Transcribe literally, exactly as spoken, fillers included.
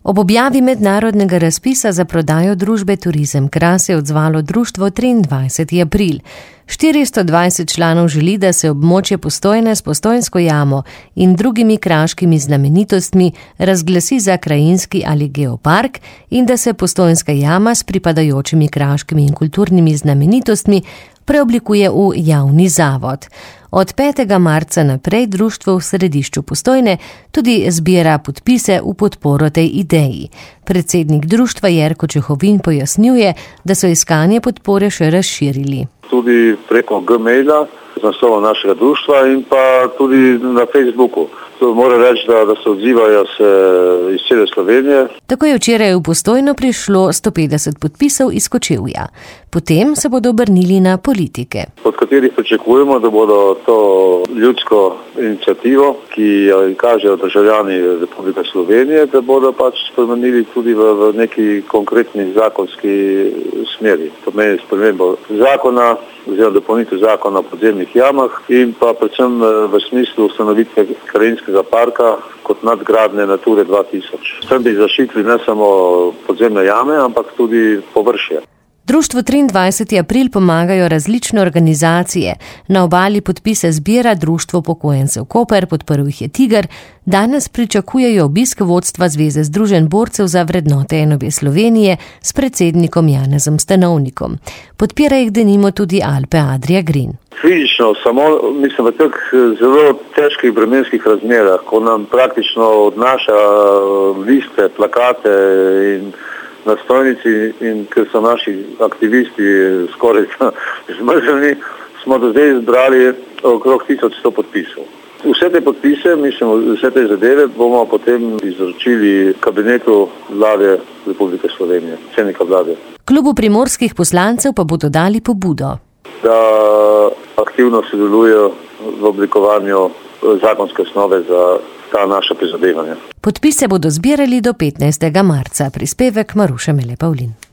Ob objavi mednarodnega razpisa za prodajo družbe Turizem Kras je odzvalo društvo triindvajseti april. štiristo dvajset članov želi, da se območje Postojne s Postojnsko jamo in drugimi kraškimi znamenitostmi razglasi za krajinski ali geopark in da se Postojnska jama s pripadajočimi kraškimi in kulturnimi znamenitostmi preoblikuje v javni zavod. Od petega marca naprej društvo v središču Postojne tudi zbira podpise v podporo tej ideji. Predsednik društva Jerko Čehovin pojasnjuje, da so iskanje podpore še razširili. Tudi preko Gmaila z naslovom našega društva in pa tudi na Facebooku. To mora reči, da, da se odzivajo se iz cele Slovenije. Tako je včeraj v Postojno prišlo sto petdeset podpisov iz Kočevja. Potem se bodo obrnili na politike. Od katerih pričakujemo, da bodo to ljudsko inicijativo, ki jo kažejo državljani Republike Slovenije, da bodo pač spremenili tudi v, v neki konkretni zakonski smeri. Pomeni spremembo zakona, oziroma dopolnitev zakona o podzemnih jamah in pa predvsem v smislu ustanovitve krajinskega parka kot nadgradnje Nature dva tisoč. S tem bi zaščitili ne samo podzemne jame, ampak tudi površje. Društvu triindvajseti april pomagajo različne organizacije. Na Obali podpise zbira Društvo upokojencev Koper, podprl jih je Tiger. Danes pričakujejo obisk vodstva Zveze združenj borcev za vrednote enobje Slovenije s predsednikom Janezom Stanovnikom. Podpira jih denimo tudi Alpe Adria Green. Fizično, samo mislim v teh zelo težkih vremenskih razmerah, ko nam praktično odnaša liste, plakate in na stojnici in ker so naši aktivisti skoraj zmrzeni, smo do zdaj zbrali okrog tisoč sto podpisov. Vse te podpise, mislim, vse te zadeve bomo potem izročili kabinetu vlade Republike Slovenije, predsednika vlade. Klubu primorskih poslancev pa bodo dali pobudo, da aktivno sodelujejo v oblikovanju zakonske osnove za ta naša prizadevanja. Podpise bodo zbirali do petnajstega marca. Prispevek Maruše Mele Pavlin.